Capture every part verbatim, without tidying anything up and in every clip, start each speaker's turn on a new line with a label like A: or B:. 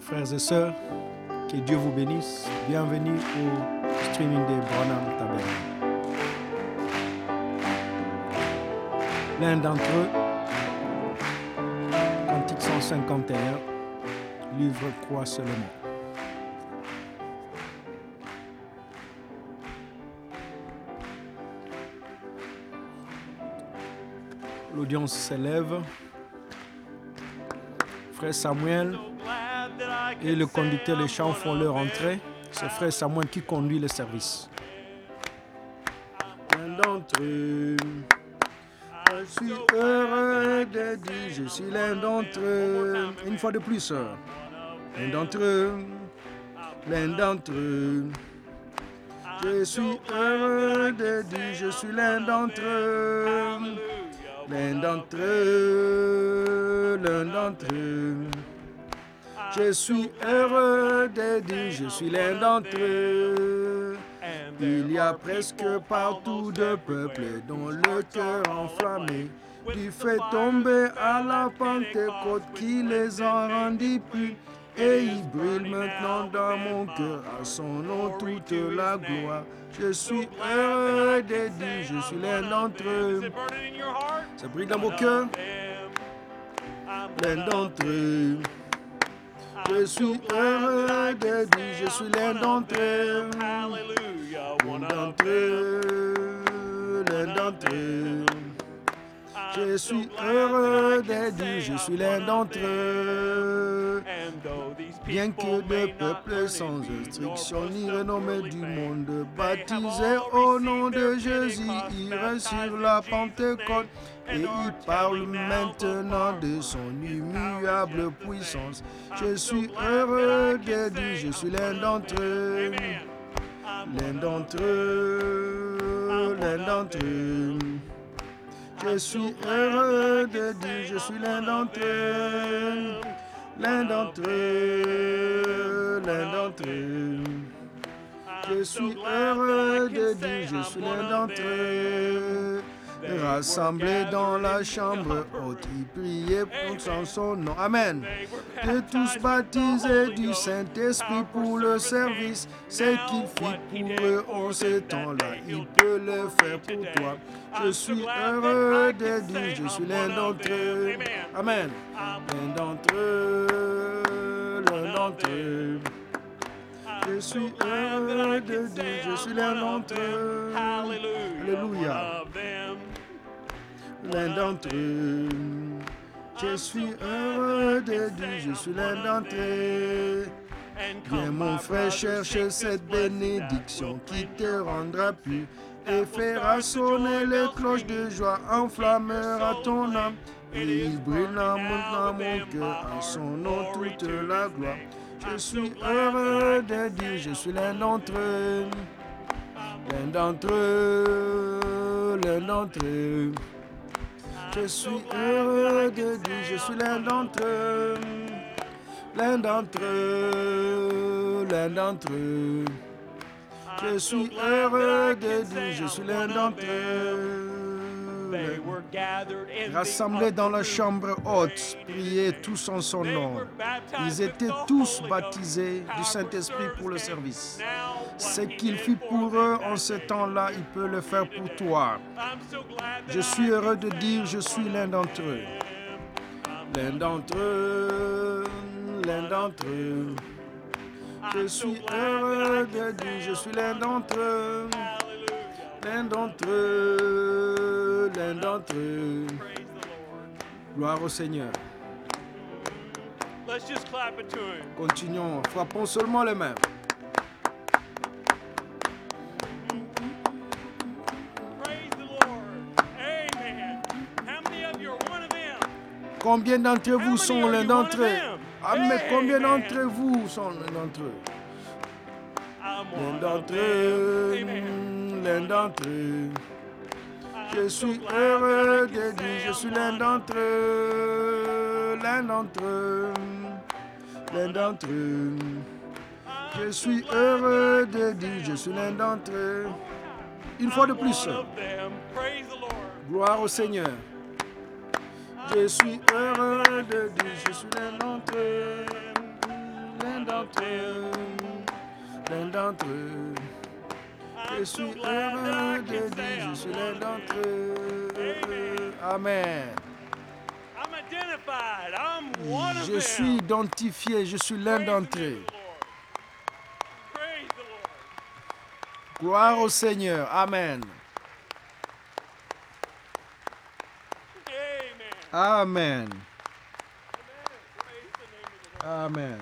A: Frères et sœurs, que Dieu vous bénisse. Bienvenue au streaming de Branham Tabernacle. L'un d'entre eux, Cantique cent cinquante et un, livre croix seulement. L'audience s'élève. Frère Samuel et le conducteur des chants font leur entrée. C'est Frère Samuel qui conduit le service. L'un d'entre eux, je suis heureux de dire, je suis l'un d'entre eux. Une fois de plus, l'un d'entre eux, l'un d'entre eux. Je suis heureux de dire, je suis l'un d'entre eux. L'un d'entre eux, l'un d'entre eux. Je suis heureux de dire, je suis l'un d'entre eux. Il y a presque partout de peuples dont le cœur enflammé du fait tombé à la Pentecôte qui les a rendus purs. Et il brille maintenant dans mon cœur, à son nom toute la gloire. Je suis heureux de dire, je suis l'un d'entre eux. Ça brille dans mon cœur, l'un d'entre eux. Je suis heureux de dire, je suis l'un d'entre eux. L'un d'entre eux, l'un d'entre eux. Je suis heureux de dire, je suis l'un d'entre eux. Bien que des peuples sans instruction ni renommée du monde, baptisés au nom de Jésus, irent sur la Pentecôte. Et il parle maintenant de son immuable puissance. Je suis heureux de dire, je suis l'un d'entre eux. L'un d'entre eux, l'un d'entre eux. Je suis heureux de dire, je suis l'un d'entre eux. L'un d'entre eux, l'un d'entre eux. Je suis heureux de dire, je suis l'un d'entre eux. Rassemblés dans la chambre haute, ils priaient pour son nom. Amen. De tous baptisés du Saint-Esprit pour le service, ce qu'il fit pour eux en ce temps-là, il peut le faire pour toi. Je suis heureux de dire, je suis l'un d'entre eux. Amen. L'un d'entre eux, l'un d'entre eux. Je suis heureux de dire, je suis l'un d'entre eux. Alléluia. L'un d'entre eux. Je suis heureux de dire, je suis l'un d'entre eux. Viens mon frère, cherche cette bénédiction qui te rendra pur et fera sonner les cloches de joie, enflammera ton âme. Et il brûlera maintenant mon cœur, à son nom toute la gloire. Je suis heureux de dire, je suis l'un d'entre eux. L'un d'entre eux, l'un d'entre eux. Je suis heureux de dire, je suis l'un d'entre eux. L'un d'entre eux, l'un d'entre eux. Je suis heureux de dire, je suis l'un d'entre eux. Rassemblés dans la chambre haute, priaient tous en son nom. Ils étaient tous baptisés du Saint-Esprit pour le service. Ce qu'il fit pour eux en ce temps-là, il peut le faire pour toi. Je suis heureux de dire, je suis l'un d'entre eux. L'un d'entre eux, l'un d'entre eux. Je suis heureux de dire, je suis l'un d'entre eux. L'un d'entre eux, l'un d'entre eux. Gloire au Seigneur. Continuons, frappons seulement les mains. Combien d'entre vous sont l'un d'entre eux? Ah, mais combien d'entre vous sont l'un d'entre eux? L'un d'entre eux, l'un d'entre eux. Je suis heureux de dire, je suis l'un d'entre eux, l'un d'entre eux, l'un d'entre eux. Je suis heureux de dire, je suis l'un d'entre eux. Une fois de plus. Gloire au Seigneur. Je suis heureux de dire, je suis l'un d'entre eux. d'entre eux, l'un d'entre eux. Je suis heureux de dire, je suis l'un d'entre eux. Amen. Je suis identifié, je suis l'un d'entre eux. Gloire au Seigneur. Amen. Amen. Amen.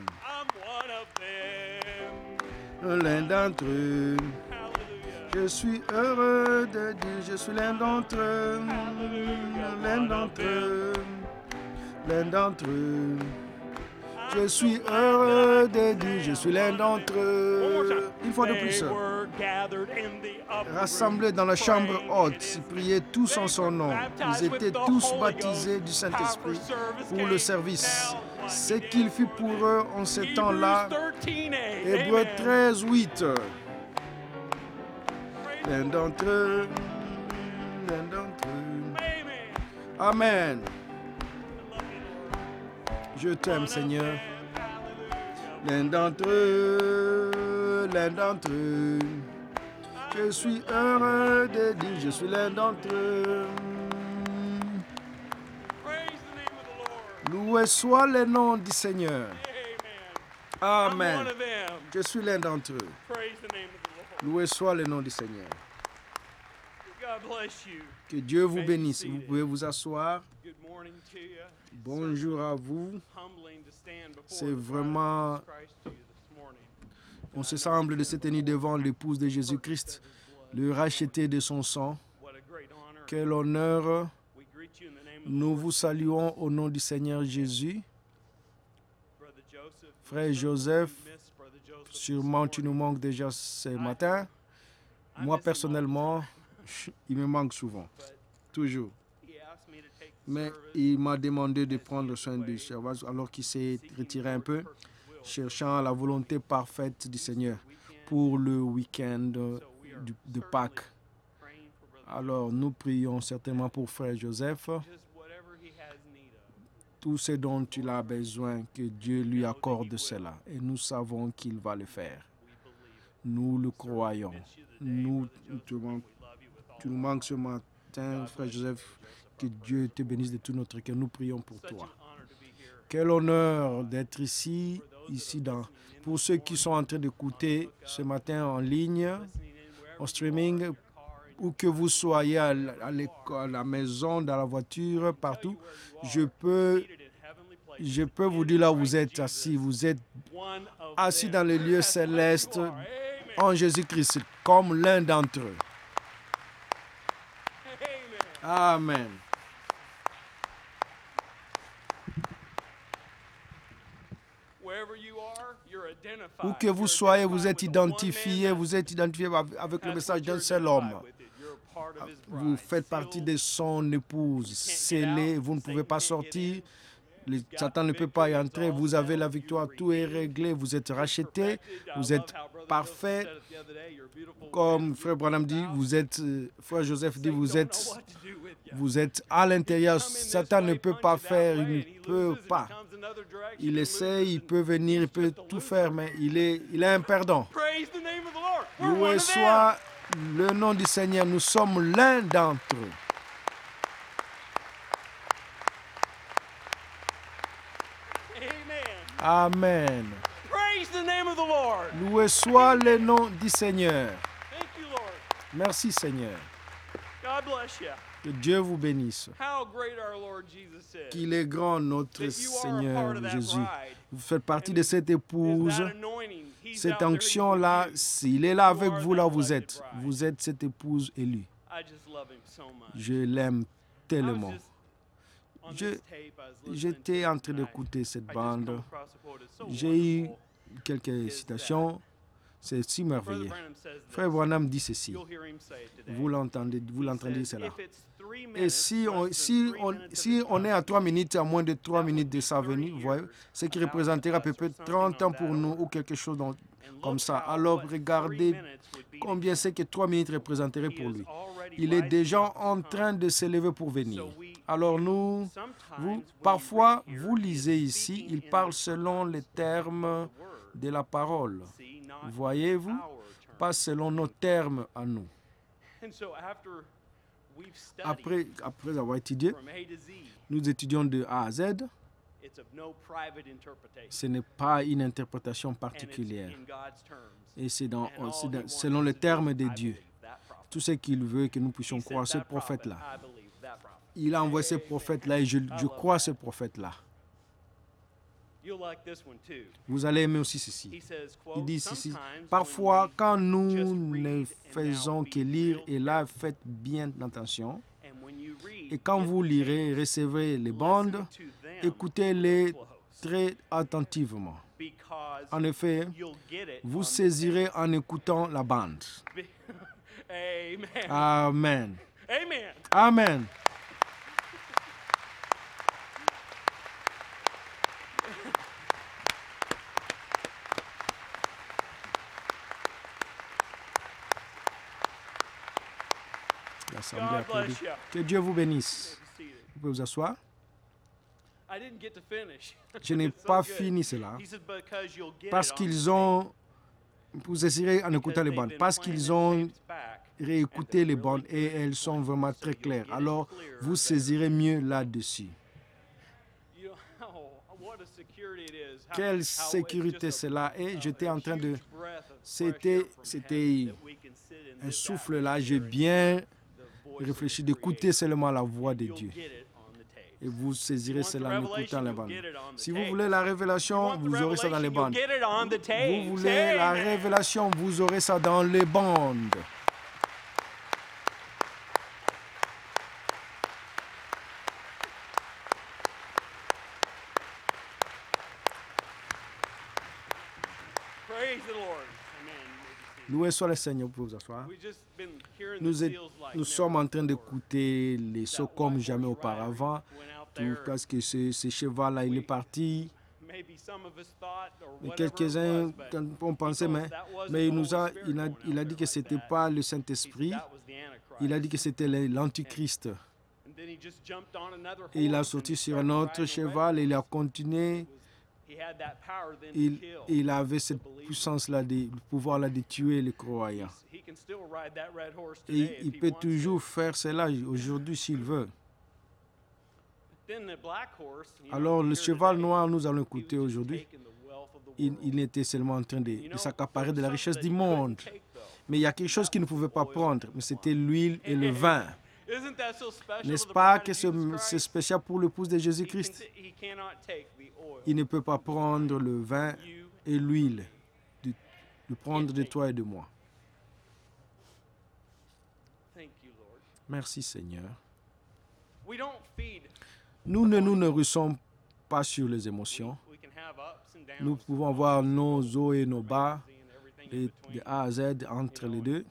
A: L'un d'entre eux. Je suis heureux de dire, je suis l'un d'entre eux. L'un d'entre eux. L'un d'entre eux. Je suis heureux de dire, je suis l'un d'entre eux. Une fois de plus. Rassemblés dans la chambre haute, ils priaient tous en son nom. Ils étaient tous baptisés du Saint-Esprit pour le service. Ce qu'il fit pour eux en ce temps-là. Hébreux treize, huit. L'un d'entre eux. L'un d'entre eux. Amen. Je t'aime, Seigneur. L'un d'entre eux, l'un d'entre eux. Je suis heureux de dire, je suis l'un d'entre eux. Loué soit le nom du Seigneur. Amen. Je suis l'un d'entre eux. Loué soit le nom du Seigneur. Que Dieu vous bénisse. Vous pouvez vous asseoir. Bonjour à vous. C'est vraiment... On se semble de se tenir devant l'épouse de Jésus-Christ, le racheté de son sang. Quel honneur. Nous vous saluons au nom du Seigneur Jésus. Frère Joseph, sûrement tu nous manques déjà ce matin. Moi, personnellement, il me manque souvent. Toujours. Mais il m'a demandé de prendre soin du service alors qu'il s'est retiré un peu, cherchant la volonté parfaite du Seigneur pour le week-end de Pâques. Alors, nous prions certainement pour Frère Joseph. Tout ce dont il a besoin, que Dieu lui accorde cela. Et nous savons qu'il va le faire. Nous le croyons. Nous, tu nous manques ce matin, Frère Joseph. Que Dieu te bénisse de tout notre cœur. Nous prions pour toi. Quel honneur d'être ici, ici dans, pour ceux qui sont en train d'écouter ce matin en ligne, en streaming, où que vous soyez à l'école, à la maison, dans la voiture, partout. Je peux, je peux vous dire là où vous êtes assis. Vous êtes assis dans les lieux célestes en Jésus-Christ, comme l'un d'entre eux. Amen. Où que vous soyez, vous êtes identifié, vous êtes identifié avec le message d'un seul homme. Vous faites partie de son épouse, scellée, vous ne pouvez pas sortir, le Satan ne peut pas y entrer, vous avez la victoire, tout est réglé, vous êtes racheté, vous êtes parfait. Comme Frère Branham dit, vous êtes, Frère Joseph dit, vous êtes, vous êtes à l'intérieur, Satan ne peut pas faire, il ne peut pas. Il essaie, il peut venir, il peut tout faire, mais il est, il est imperdant. Loué soit le nom du Seigneur, nous sommes l'un d'entre eux. Amen. Loué soit le nom du Seigneur. Merci Seigneur. Que Dieu vous bénisse. Qu'il est grand notre Seigneur Jésus. Vous faites partie de cette épouse. Cette onction-là, s'il est là avec vous, là où vous êtes, vous êtes cette épouse élue. Je l'aime tellement. Je, j'étais en train d'écouter cette bande. J'ai eu quelques citations. C'est si merveilleux. Frère Branham dit ceci. Vous l'entendez, vous l'entendez cela. Et si on, si, on, si on est à trois minutes, à moins de trois minutes de sa venue, vous voyez, ce qui représentera à peu près trente ans pour nous ou quelque chose dans, comme ça. Alors regardez combien c'est que trois minutes représenteraient pour lui. Il est déjà en train de se lever pour venir. Alors nous, vous, parfois, vous lisez ici, il parle selon les termes de la parole. Voyez-vous, pas selon nos termes à nous. Après, après avoir étudié, nous étudions de A à Z. Ce n'est pas une interprétation particulière. Et c'est dans, c'est dans, selon les termes de Dieu. Tout ce qu'il veut que nous puissions croire ce prophète-là. Il a envoyé ce prophète-là et je, je crois ce prophète-là. Vous allez aimer aussi ceci. Il dit ceci. Parfois, quand nous ne faisons que lire, et là, faites bien attention. Et quand vous lirez, recevez les bandes, écoutez-les très attentivement. En effet, vous saisirez en écoutant la bande. Amen. Amen. L'assemblée applaudit. Que Dieu vous bénisse. Vous pouvez vous asseoir. Je n'ai pas fini cela. Parce qu'ils ont, vous saisirez en écoutant les bandes, parce qu'ils ont réécouté les bandes et elles sont vraiment très claires. Alors, vous saisirez mieux là-dessus. Quelle sécurité cela est. J'étais en train de... C'était, c'était un souffle là. J'ai bien réfléchi d'écouter seulement la voix de Dieu. Et vous saisirez cela en écoutant les bandes. Si vous voulez la révélation, vous aurez ça dans les bandes. Vous voulez la révélation, vous aurez ça dans les bandes. Loué soit le Seigneur, vous pouvez vous asseoir. Nous, est, nous sommes en train d'écouter les sauts comme jamais auparavant. Tout, parce que ce, ce cheval-là, il est parti. Et quelques-uns ont pensé, mais, mais il, nous a, il, a, il a dit que ce n'était pas le Saint-Esprit. Il a dit que c'était l'Antichrist. Et il a sauté sur un autre cheval et il a continué. Il, il avait cette puissance-là, le pouvoir-là de tuer les croyants. Et il peut toujours faire cela aujourd'hui s'il veut. Alors le cheval noir, nous allons écouter aujourd'hui, il, il était seulement en train de, de s'accaparer de la richesse du monde. Mais il y a quelque chose qu'il ne pouvait pas prendre, mais c'était l'huile et le vin. N'est-ce pas que c'est spécial pour l'épouse de Jésus-Christ? Il ne peut pas prendre le vin et l'huile, de, de prendre de toi et de moi. Merci Seigneur. Nous ne nous nourrissons pas sur les émotions. Nous pouvons avoir nos hauts et nos bas, et de A à Z entre les deux.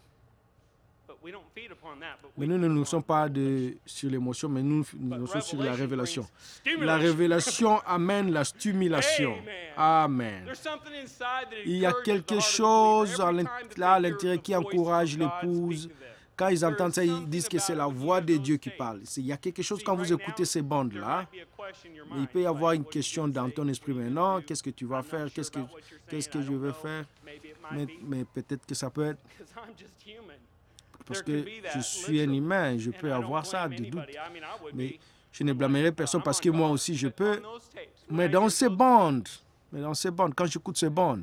A: Mais nous ne nous nourrissons pas de, sur l'émotion, mais nous nous nourrissons sur la révélation. La révélation amène la stimulation. Amen. Il y a quelque chose à l'intérieur qui encourage l'épouse. Quand ils entendent ça, ils disent que c'est la voix de Dieu qui parle. Il y a quelque chose quand vous écoutez ces bandes-là. Il peut y avoir une question dans ton esprit maintenant. Qu'est-ce que tu vas faire? Qu'est-ce que, qu'est-ce que je vais faire? Mais, mais peut-être que ça peut être... Parce que je suis un humain, je peux avoir ça, des doutes. Mais je ne blâmerai personne parce que moi aussi je peux. Mais dans ces bandes, mais dans ces bandes, quand j'écoute ces bandes,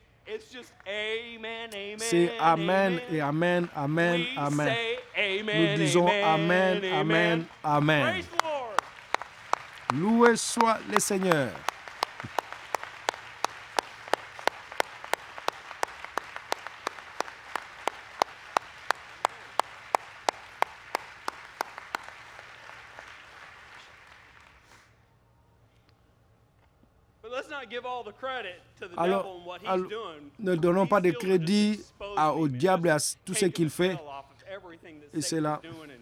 A: c'est Amen et Amen, Amen, Amen. Nous disons Amen, Amen, Amen. Loué soit le Seigneur. Alors, alors, ne donnons pas de crédit à, au diable et à tout ce qu'il fait. Et c'est là.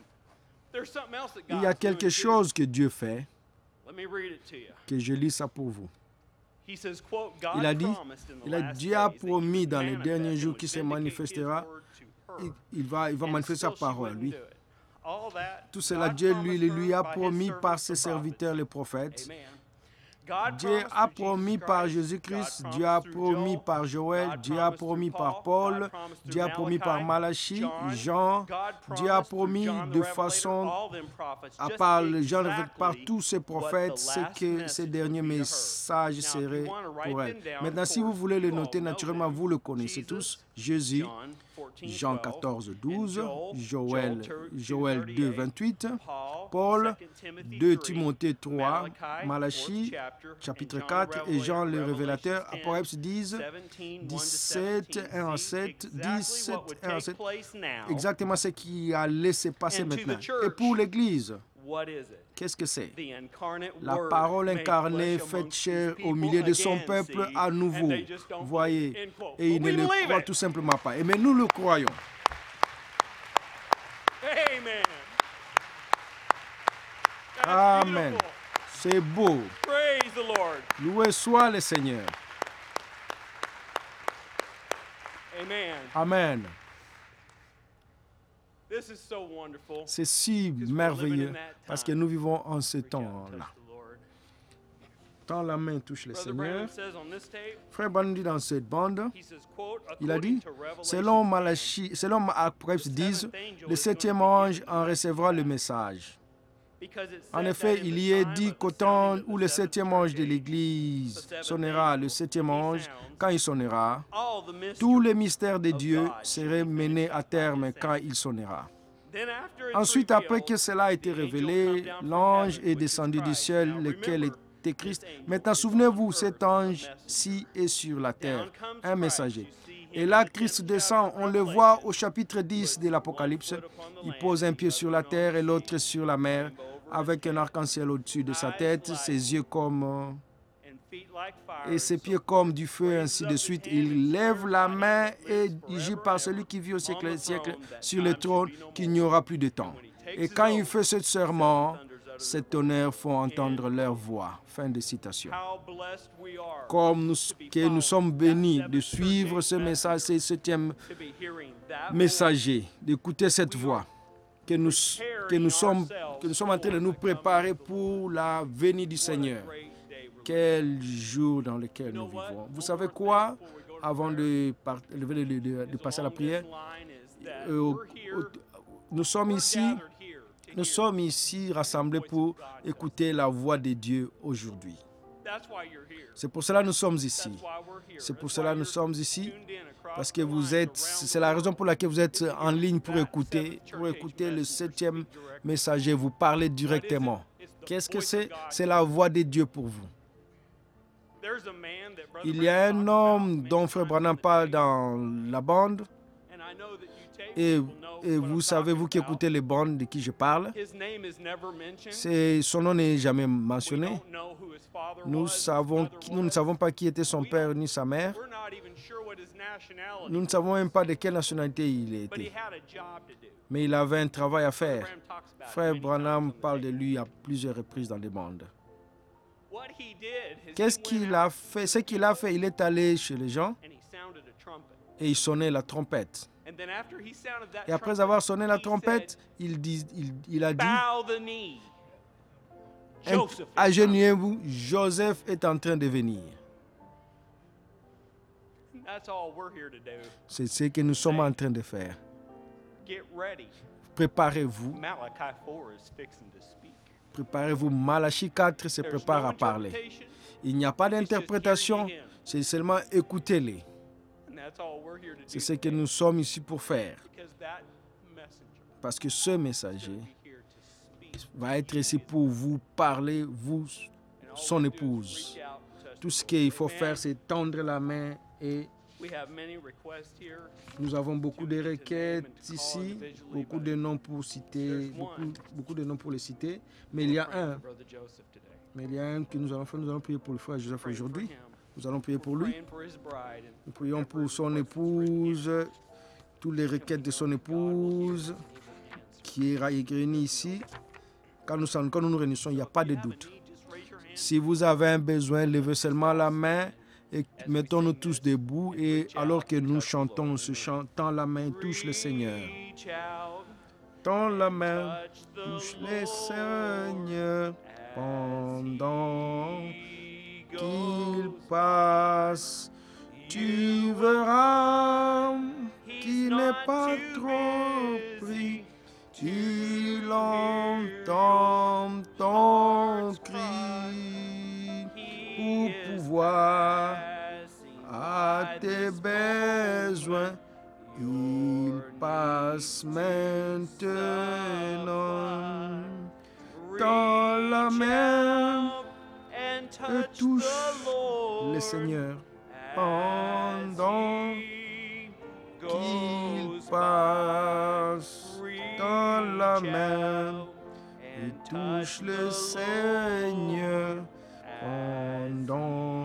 A: Il y a quelque chose que Dieu fait, que je lis ça pour vous. Il a dit, il a, Dieu a promis dans les derniers jours qu'il se manifestera, il, il, va, il va manifester sa parole, lui. Tout cela, Dieu lui, lui a promis par ses serviteurs, les prophètes. Dieu a promis par Jésus-Christ, Dieu a promis par Joël, Dieu a promis par Paul, Dieu a promis par Malachie, Jean, Dieu a promis de façon, à part Jean, par tous ces prophètes, c'est que ces derniers messages seraient pour elle. Maintenant, si vous voulez le noter, naturellement, vous le connaissez tous. Jésus, Jean quatorze, douze, Joël, Joël deux, vingt-huit, Paul, deux Timothée trois, Malachie, chapitre quatre, et Jean le Révélateur, Apocalypse dix, dix-sept, un à sept, dix-sept, un à sept. Exactement ce qui a laissé passer maintenant. Et pour l'Église, qu'est-ce que c'est? La parole incarnée faite chair au milieu de son peuple à nouveau. Voyez, et ils ne le croient tout simplement pas. Et mais nous le croyons. Amen. C'est beau. Loué soit le Seigneur. Amen. C'est si merveilleux parce que nous vivons en ce temps-là. Quand la main touche le Seigneur, Frère Branham dit dans cette bande, il a dit, selon Malachie, selon Apocalypse dix, le septième ange en recevra le message. En effet, il y est dit qu'au temps où le septième ange de l'Église sonnera, le septième ange, quand il sonnera, tous les mystères de Dieu seraient menés à terme quand il sonnera. Ensuite, après que cela a été révélé, l'ange est descendu du ciel, lequel était Christ. Maintenant, souvenez-vous, cet ange-ci est sur la terre, un messager. Et là, Christ descend, on le voit au chapitre dix de l'Apocalypse. Il pose un pied sur la terre et l'autre sur la mer, avec un arc-en-ciel au-dessus de sa tête, ses yeux comme... et ses pieds comme du feu, ainsi de suite. Il lève la main et il dit par celui qui vit au siècle des siècles sur le trône qu'il n'y aura plus de temps. Et quand il fait ce serment, ces tonnerres font entendre leur voix. Fin de citation. Comme nous, que nous sommes bénis de suivre ce message, ce septième messager, d'écouter cette voix, que nous, que, nous sommes, que nous sommes en train de nous préparer pour la venue du Seigneur. Quel jour dans lequel nous vivons. Vous savez quoi? Avant de, de, de, de passer à la prière, euh, nous sommes ici, nous sommes ici rassemblés pour écouter la voix de Dieu aujourd'hui. C'est pour cela que nous sommes ici. C'est pour cela que nous sommes ici, parce que vous êtes, c'est la raison pour laquelle vous êtes en ligne pour écouter, pour écouter le septième messager, vous parler directement. Qu'est-ce que c'est? C'est la voix de Dieu pour vous. Il y a un homme dont Frère Branham parle dans la bande, et, et vous savez, vous qui écoutez les bandes de qui je parle, c'est, son nom n'est jamais mentionné. Nous, savons, nous ne savons pas qui était son père ni sa mère. Nous ne savons même pas de quelle nationalité il était. Mais il avait un travail à faire. Frère Branham parle de lui à plusieurs reprises dans les bandes. Qu'est-ce qu'il a fait? Ce qu'il a fait, il est allé chez les gens et il sonnait la trompette. Et après avoir sonné la trompette, il, dit, il, il a dit, agenouillez-vous, Joseph est en train de venir. C'est ce que nous sommes en train de faire. Préparez-vous. Préparez-vous. Malachie quatre se prépare à parler. Il n'y a pas d'interprétation, c'est seulement écoutez-les. C'est ce que nous sommes ici pour faire. Parce que ce messager va être ici pour vous parler, vous, son épouse. Tout ce qu'il faut faire, c'est tendre la main et nous avons beaucoup de requêtes ici, beaucoup de noms pour citer, beaucoup, beaucoup de noms pour les citer. Mais il y a un, mais il y a un que nous allons faire. Nous allons prier pour le frère Joseph aujourd'hui. Nous allons prier pour lui. Nous prions pour son épouse, toutes les requêtes de son épouse qui est réunie ici. Quand nous, quand nous nous réunissons, il n'y a pas de doute. Si vous avez un besoin, levez seulement la main et mettons-nous tous debout. Et alors que nous chantons ce chant, tends la main, touche le Seigneur. Tends la main, touche le Seigneur pendant passe, tu verras qu'il n'est pas trop pris. Il entend ton cri pour pouvoir à tes besoins. Il passe maintenant dans la main et touche le Seigneur pendant qu'il passe dans la main et touche le Seigneur pendant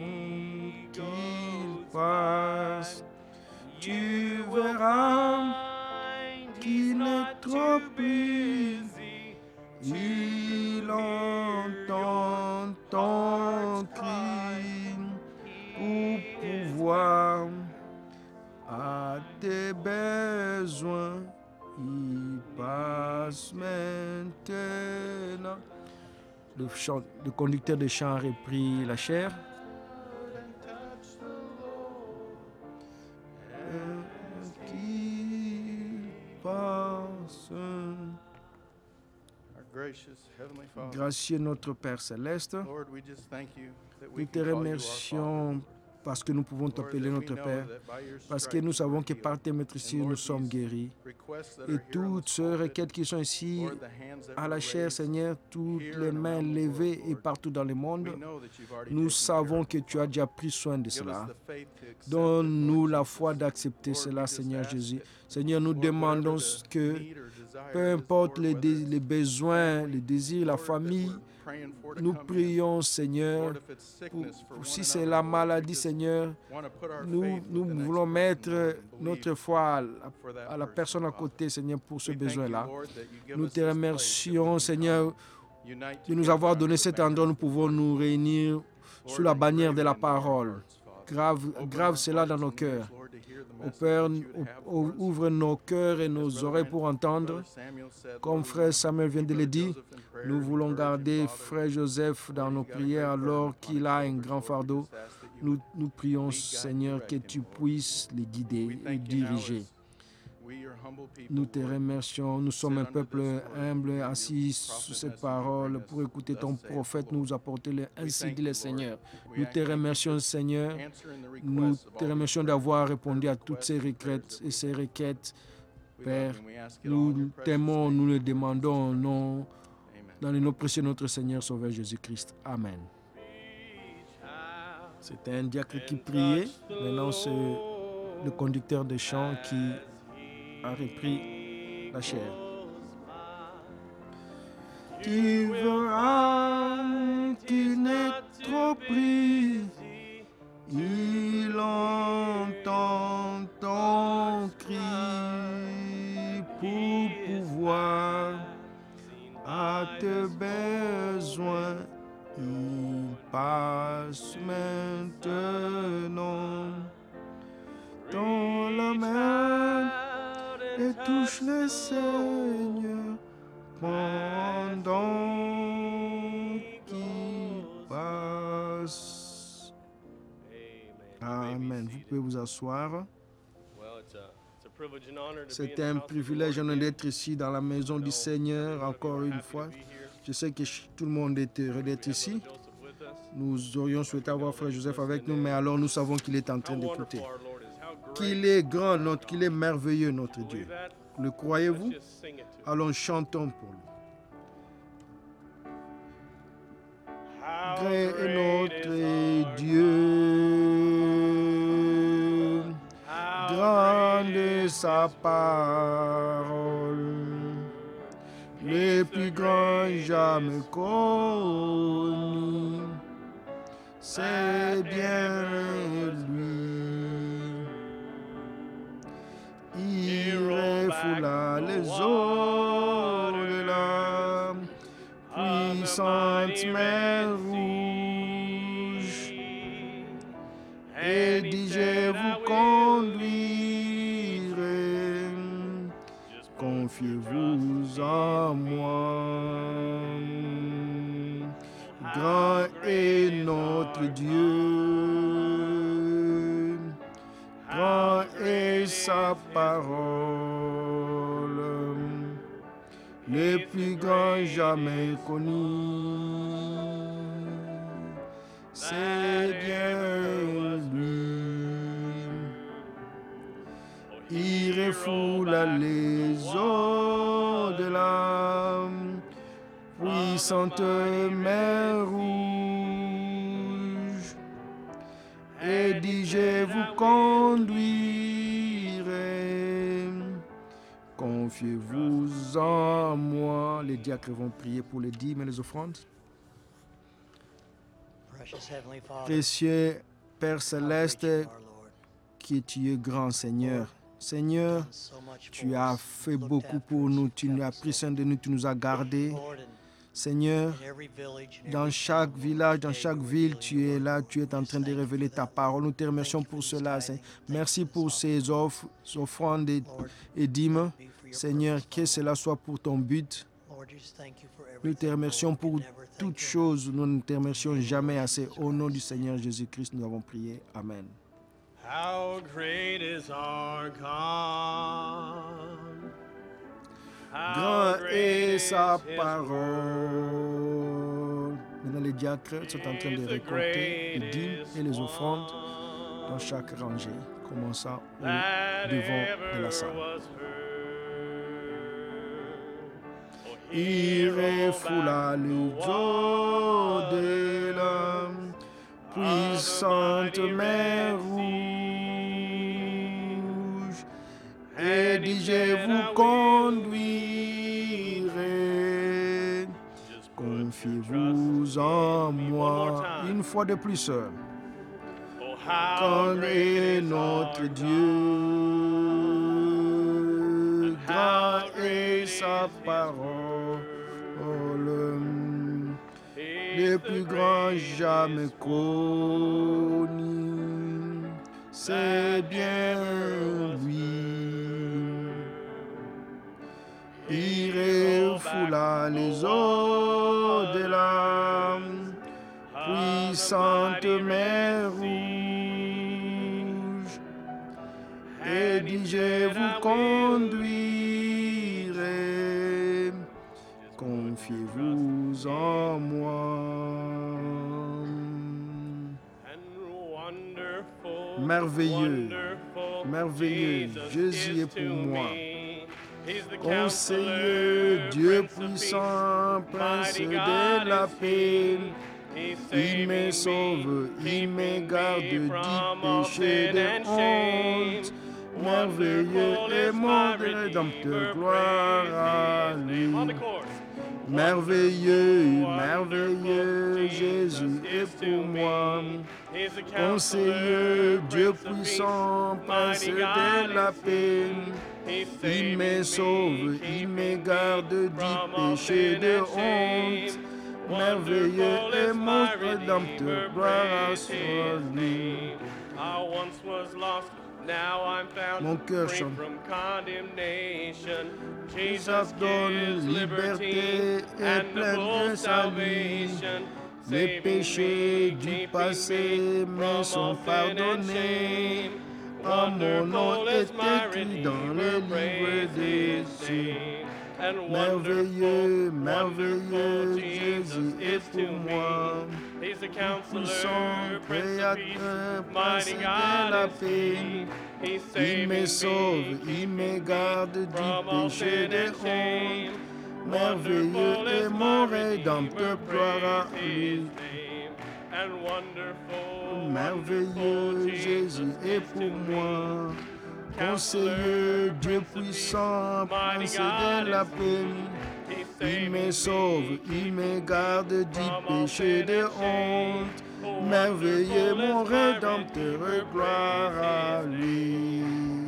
A: qu'il passe. Tu verras qu'il est trop pris. Il entend ton cri pour pouvoir à tes besoins. Il passe maintenant. Le, chant, le conducteur de chant a repris la chair. Qu'il passe. Gracieux notre Père Céleste, nous te remercions parce que nous pouvons t'appeler notre Père, parce que nous savons que par tes maîtrises nous sommes guéris. Et toutes ces requêtes qui sont ici à la chair, Seigneur, toutes les mains levées et partout dans le monde, nous savons que tu as déjà pris soin de cela. Donne-nous la foi d'accepter cela, Seigneur Jésus. Seigneur, nous demandons que, peu importe les, dés- les besoins, les désirs, la famille, nous prions, Seigneur, pour, pour, si c'est la maladie, Seigneur, nous, nous voulons mettre notre foi à la, à la personne à côté, Seigneur, pour ce besoin-là. Nous te remercions, Seigneur, de nous avoir donné cet endroit où nous pouvons nous réunir sous la bannière de la parole. Grave, grave cela dans nos cœurs. Ô Père, ouvre nos cœurs et nos oreilles pour entendre. Comme frère Samuel vient de le dire, nous voulons garder frère Joseph dans nos prières alors qu'il a un grand fardeau. Nous, nous prions, Seigneur, que tu puisses les guider et diriger. Nous te remercions. Nous sommes un peuple humble, assis sous cette parole pour écouter ton prophète nous apporter le ainsi dit le Seigneur. Nous te remercions, Seigneur. Nous te remercions d'avoir répondu à toutes ces requêtes et ces requêtes. Père, nous t'aimons, nous le demandons au nom, dans le nom précieux de notre Seigneur Sauveur Jésus-Christ. Amen. C'était un diacre qui priait. Maintenant, c'est le conducteur de chant qui a repris la chair. Tu verras qu'il n'est trop pris. Il entend ton cri pour pouvoir à tes besoins. Il passe maintenant dans la main et touche le Seigneur pendant qu'il passe. Amen. Vous pouvez vous asseoir. C'est un privilège d'être ici dans la maison du Seigneur encore une fois. Je sais que tout le monde est heureux d'être ici. Nous aurions souhaité avoir frère Joseph avec nous, mais alors nous savons qu'il est en train d'écouter. Qu'il est grand, notre, qu'il est merveilleux, notre Dieu. Le croyez-vous? Allons, chantons pour lui. Grand est notre Dieu, grande est sa parole, le plus grand jamais connu, c'est bien lui. Il refoula les eaux de la puissante mer rouge et dit je vous conduirai, confiez-vous en moi. Grand est notre Dieu, sa parole, le plus grand jamais connu. C'est bien lui. Il refoule les eaux de la puissante mer rouge et dit je vous conduirai. Confiez-vous en moi. Les diacres vont prier pour les dîmes et les offrandes. Précieux Père Céleste, qui tu es grand Seigneur. Seigneur, tu as fait beaucoup pour nous, tu as pris soin de nous, tu nous as gardés. Seigneur, dans chaque village, dans chaque ville, tu es là, tu es en train de révéler ta parole. Nous te remercions pour cela. Merci pour ces offres, offrandes et, et dîmes. Seigneur, que cela soit pour ton but. Nous te remercions pour toutes choses. Nous ne te remercions jamais assez. Au nom du Seigneur Jésus-Christ, nous avons prié. Amen.
B: How great is our God.
A: Grand est sa parole. Maintenant, les diacres sont en train de récolter les dîmes et les offrandes dans chaque rangée, commençant au devant de la salle. Il refoula les eaux de la puissante mer rouge et dit je vous conduirai. Confiez-vous en moi. Une fois de plus. Quand est notre Dieu, grand est sa parole. Le plus grand jamais connu, c'est bien lui. Il refoula les eaux de la puissante mer rouge et dit je vous conduirai. Confiez-vous en moi. Merveilleux, merveilleux, Jésus est pour moi. Conseiller, Dieu puissant, Prince de la paix. Il me sauve, il me garde du péché de honte. Merveilleux est mon Rédempteur, gloire à lui. Merveilleux, merveilleux, Jésus est pour moi. Conseiller, Dieu puissant, Prince de la paix. Il me sauve, il me garde du péché de honte. Merveilleux est mon Rédempteur, gloire à lui. Mon cœur chante. Jésus donne liberté et plein de salut. Les péchés du passé me sont pardonnés. Oh, mon nom est écrit dans le livre des cieux. Merveilleux, merveilleux, Jésus est pour moi. Puissant, créateur, prince de la paix. Il me sauve, il me garde du péché de honte. Merveilleux est mon Rédempteur, gloire à lui. Merveilleux, Jésus est pour moi. Conseiller, Dieu puissant, prince de la paix. Il me sauve, il me garde du péché de honte. Merveilleux mon Rédempteur, gloire à lui.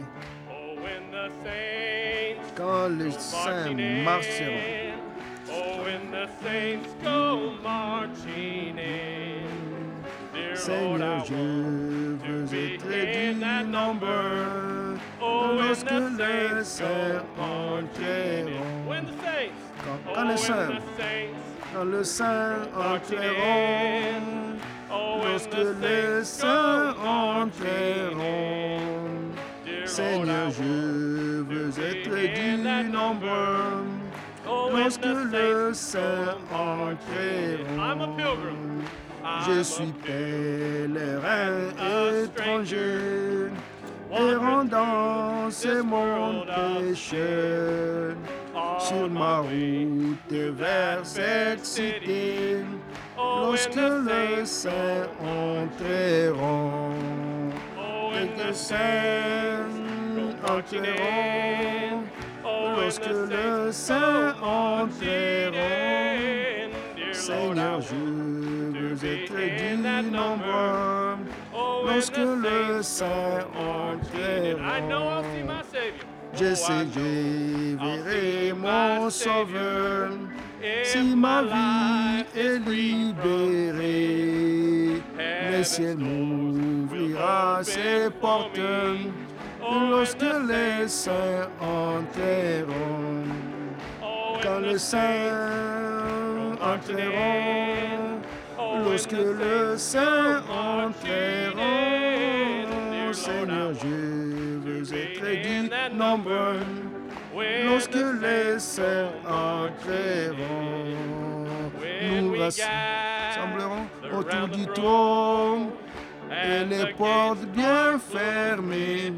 A: Quand les saints marcheront, Seigneur, je veux être du nombre. Lorsque les saints entreront, quand, quand les saints, quand les saints entreront, lorsque les saints entreront, Seigneur, je veux être du nombre. Lorsque le saint entrera, je suis pèlerin étranger, errant dans ce monde pécheur, sur ma route vers cette cité. Lorsque le saint entrera, quelques saints entreront. Lorsque le saint entrera, Seigneur, je veux être du nombre. Lorsque le saint entrera, je sais que je verrai mon Sauveur. Si ma vie est libérée, le ciel m'ouvrira ses portes. Lorsque les saints entreront, quand les saints entreront, lorsque le saint entreront, Seigneur, je veux être du nombre. Lorsque les saints entreront, nous rassemblerons autour du trône et les portes bien fermées.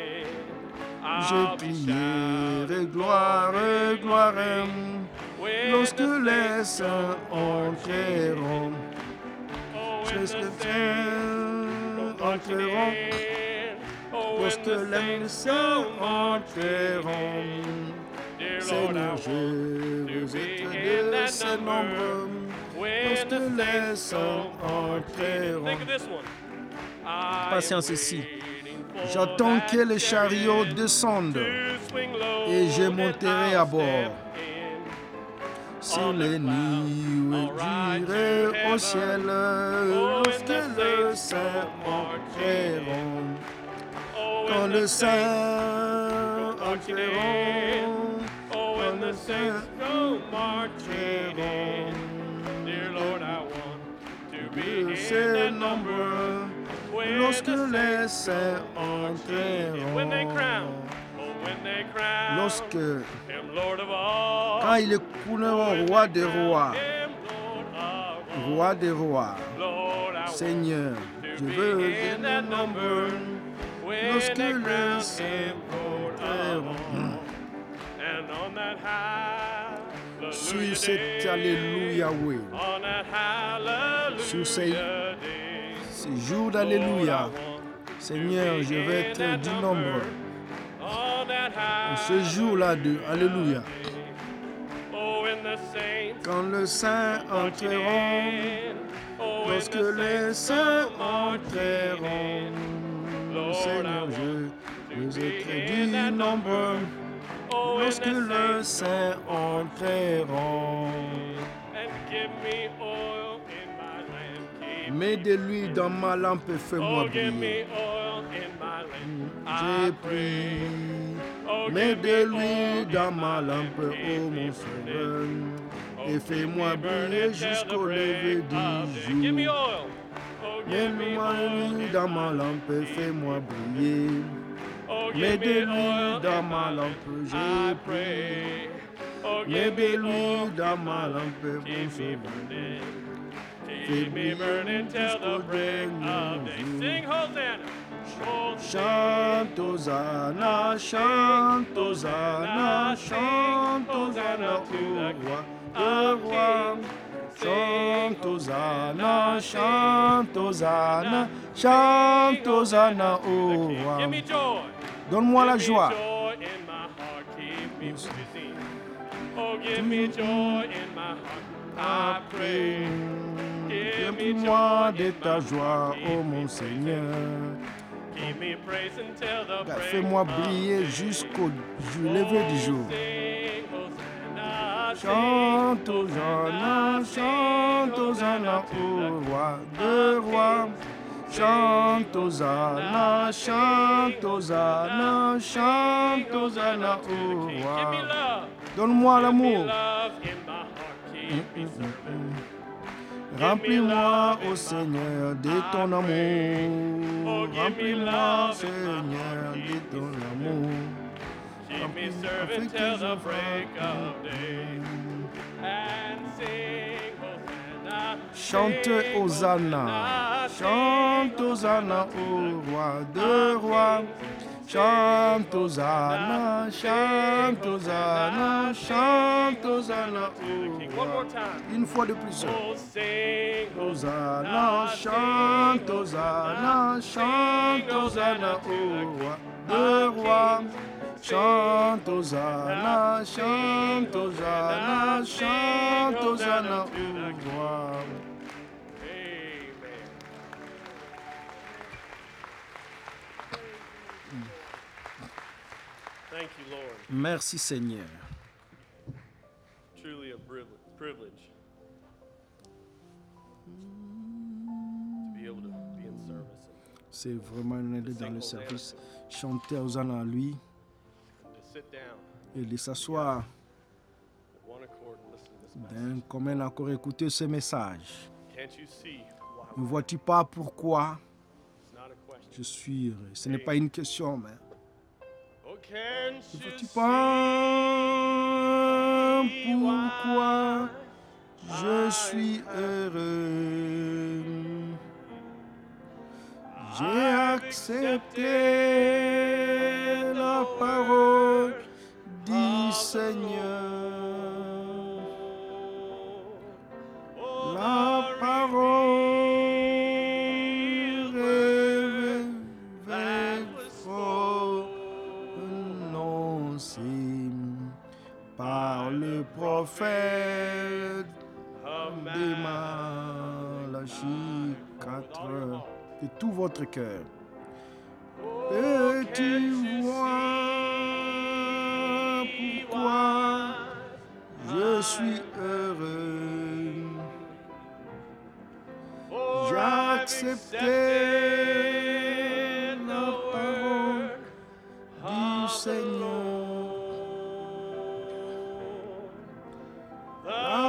A: Je crierai gloire, gloire, lorsque les saints entreront. Lorsque les saints entreront, lorsque les saints entreront. Seigneur, je veux être de ce nombre. Lorsque les saints entreront. Patience ici. J'attends que les chariots descendent et je monterai à bord. Sur les nuées, j'irai au ciel lorsque le saint entreront. Quand le saint entreront, quand le saint entreront, de ces nombres. Lorsque les saints entreront, lorsque, quand ils couleront roi des rois, roi des rois, Seigneur, je veux des nombres. Lorsque les saints entreront, sur cet Alléluia, oui, sur ces Ce jour d'Alléluia, Seigneur, je vais être du nombre. Ce jour-là de Alléluia, quand le saint entreront, lorsque les saints entreront, Seigneur, je veux être du nombre. Lorsque le saint entreront, mets de l'huile dans ma lampe et fais-moi briller. J'ai pris, mets de l'huile dans ma lampe, ô mon Sauveur, et fais-moi briller jusqu'au lever du jour. Mets-moi l'huile dans ma lampe et fais-moi briller. Mets de l'huile dans ma lampe, j'ai pris. Mets de l'huile dans ma lampe, mon Sauveur.
B: Keep me burning till the break of day. Sing Hosanna.
A: Chante Hosanna, chante Hosanna, chante Hosanna au roi, le roi. Chante Hosanna, chante Hosanna, chante Hosanna au roi.
B: Give me joy.
A: Donne-moi la joie.
B: Joy in my heart, keep me praising. Oh, give me joy in my heart, I pray.
A: Remplis-moi de ta joie, ô mon Seigneur. Fais-moi briller jusqu'au lever du jour. Chante Hosanna, chante Hosanna au roi de rois. Chante Hosanna, chante Hosanna, chante Hosanna au roi. Donne-moi l'amour. Remplis-moi, ô Seigneur, de ton amour. Remplis-moi, Seigneur, de ton amour.
B: Keep me serving till the break of day. And sing Hosanna.
A: Chante Hosanna, chante Hosanna au roi de rois. Chante Hosanna, chante Hosanna, chante Hosanna au
B: One more
A: roi.
B: time.
A: Une fois de plus.
B: Oh, sing
A: Hosanna, chante Hosanna, chante Hosanna au roi de rois. Chante Hosanna, chante Hosanna, chante Hosanna au roi.
B: Amen. Thank you, Lord.
A: Merci Seigneur.
B: Truly a privilege, privilege to be able to be in service
A: C'est vraiment un aide dans le service. Chanter Hosanna à lui
B: and to sit down
A: et de s'asseoir
B: with one accord and listen to this message.
A: d'un commun accord, écouter ce message.
B: Can't you see why?
A: Ne vois-tu pas pourquoi
B: It's not a question.
A: je suis heureux? Ce n'est pas une question, mais
B: Oh, can't
A: ne
B: you
A: vois-tu
B: see
A: pas pourquoi
B: why
A: je suis heureux? J'ai accepté la parole du Seigneur. La parole révèle prononcée par le prophète de Malachie quatre de tout votre cœur. Peux-tu voir pourquoi je suis heureux? J'ai accepté la parole du Seigneur. La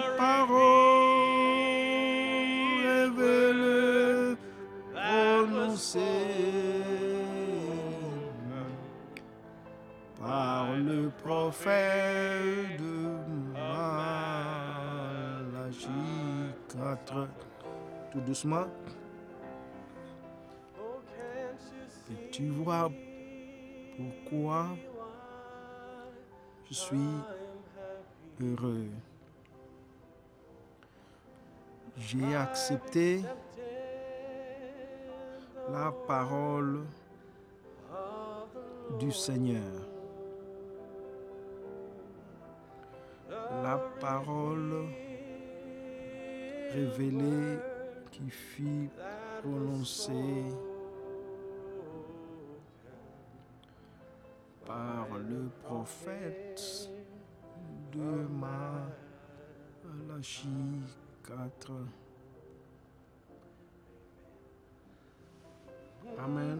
A: parole révèle prononcée par le prophète de Malachie quatre. Tout doucement. Et tu vois pourquoi je suis heureux. J'ai accepté la parole du Seigneur. La parole révélée qui fut prononcée par le prophète de Malachie quatre. Amen.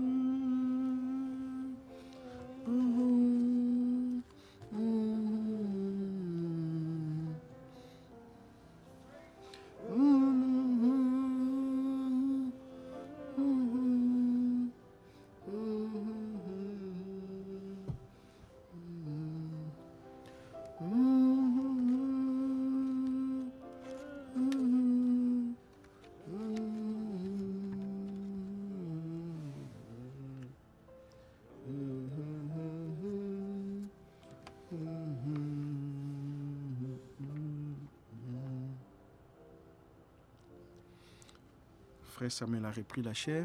A: Mm-hmm. Mm-hmm. Mm-hmm. Mm-hmm. Frère Samuel a repris la chair.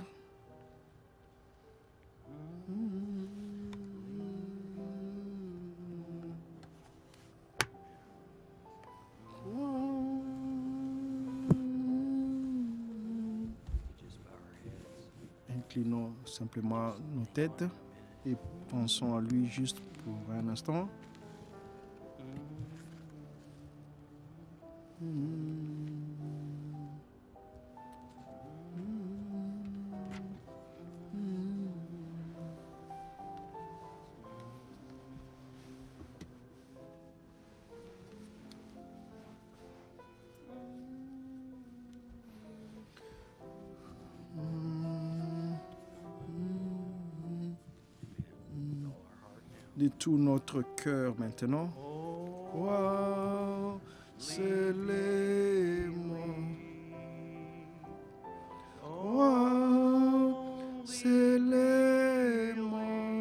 A: Inclinons simplement nos têtes et pensons à lui juste pour un instant. de tout notre cœur maintenant. Wow, célèbre-moi. Wow, célèbre-moi.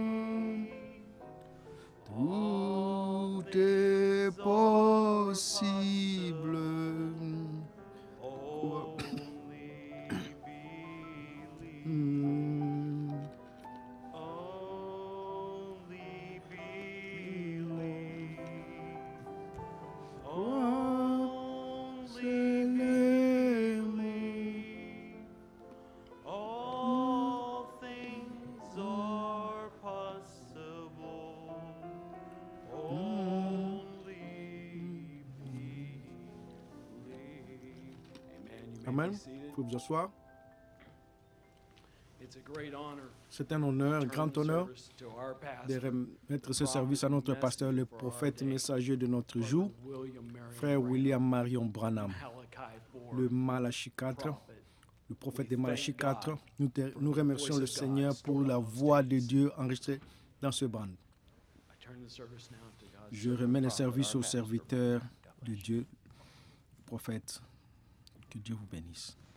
A: Tout est possible. Hmm. Wow, célèbre-moi.
B: All things are possible. Only believe. Amen. You may
A: Amen.
B: be seated.
A: Vous pouvez vous asseoir.
B: It's a great honor
A: C'est un honneur, un
B: to turn
A: grand
B: the
A: honneur
B: service to our
A: de
B: pastor,
A: remettre ce service à notre pasteur, le prophète messager de notre
B: Brother
A: jour,
B: William Marion
A: frère
B: Branham,
A: William Marion Branham,
B: Malachi four,
A: le Malachi quatre,
B: prophet.
A: le prophète de Malachi quatre. Nous, te- nous remercions le Seigneur pour la voix de Dieu enregistrée dans ce band.
B: I turn the service now to God's
A: Je
B: servant
A: remets le
B: prophet,
A: service
B: our
A: au
B: pastor.
A: serviteur
B: God
A: de
B: bless you.
A: Dieu, prophète. Que Dieu vous bénisse.